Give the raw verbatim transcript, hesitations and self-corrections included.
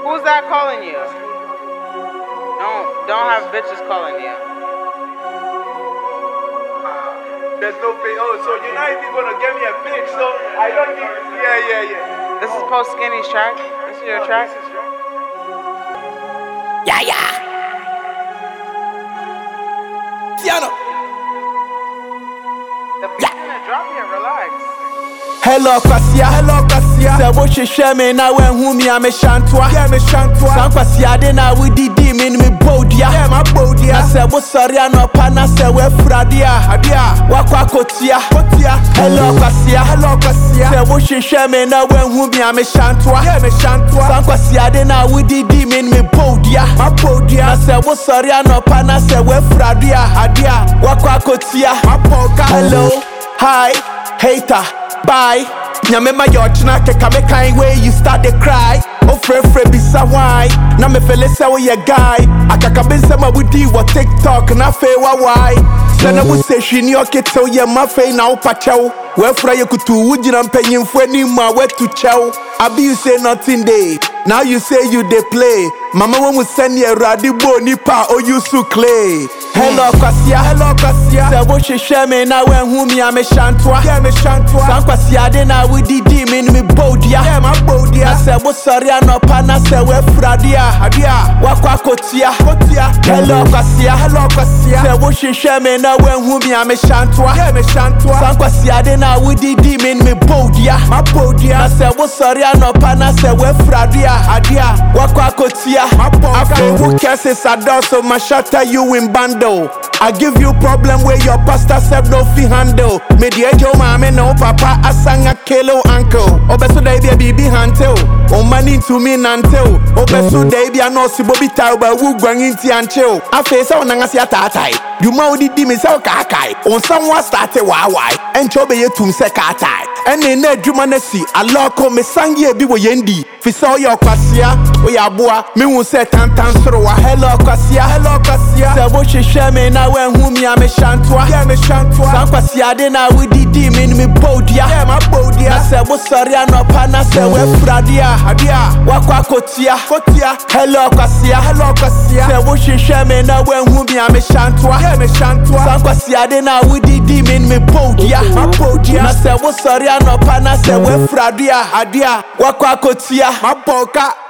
Who's that calling you? Don't don't have bitches calling you. There's no pay. Oh, so you're not even gonna get me a bitch, so I don't need. Yeah, yeah, yeah. This is Post Skinny's track. This is your track. Yeah, yeah. Tiano. The beat's gonna drop here. Relax. Hello, Kwasia. Hello, Kwasia. Say what you share me now when who me I'm a shantwa. Yeah, me shantwa. San Kwasia de na we di di me me bodia. Yeah, my bodia. I say what sorry I no pana say we fradia. Adia. Wakwa kotia. Kotia. Hello, Kwasia. Hello, Kwasia. Say what you share me now when who me I'm a shantwa. Yeah, me shantwa. San Kwasia de na we di di me me bodia. My bodia. I say what sorry I no pana say we fradia. Adia. Wakwa kotia. My poka. Hello. Hi. Hater. Bye. Nyamema yochna ke kame kind way you start to cry. Oh fre fre bisa why. Na me fele say we a guy. Akaka ben say ma wudi wa TikTok na fe wa why. Say na we say she ni oketo ye ma fe na upacho. We fra ye kutu wujina mpanyimfo ni ma we to chow. Abi you say nothing day. Now you say you dey play. Mama when we send ye radi bo nipa o you su clay. Hello Kwasia, hello Kwasia. Say what she share me now when who me I'm a shantwa. Yeah, me shantwa. San Kwasia de na we di di me me bodia. Yeah, my bodia. I say what sorry I no pana say we fradia. Adia. Wakwa kotia. Kotia. Hello Kwasia, hello Kwasia. Say what she share me now when who me I'm a shantwa. Yeah, me shantwa. San Kwasia de na we di di me me bodia. My bodia. I say what sorry I no pana say we fradia. Adia. Wakwa kotia. My bodia. I feel who cares is a dog so my shatter you in bando. I give you problem where your pastor said no fee handle. Mediator mama no papa asanga kilo uncle. Obeso day be baby hantel. O money to me nantel. Obeso day be no si bobi tauba wu gwanginti anchel. I face on nangasi atatai. You ma odi di me se kakai. On someone started why and chobe ye tum se katai. And in ne dwuma na si aloko me sangie bi wo yendi. Fi so your Kwasia, we aboa me hu se tantan soro wa. Hello Kwasia, hello Kwasia. Say what she share me now when who me I'm a shantwa. Yeah, me shantwa. San Kwasia de na we di di me me bodia. Yeah, my bodia. I say what sorry I no pana say we fradia. Adia. Wakwa kotia. Kotia. Hello Kwasia, hello Kwasia. Say what she share me now when who me I'm a shantwa. Yeah, me shantwa. San Kwasia de na we di di me me bodia. My bodia. I say what sorry I no pana say we fradia. Adia. Wakwa kotia. My poka.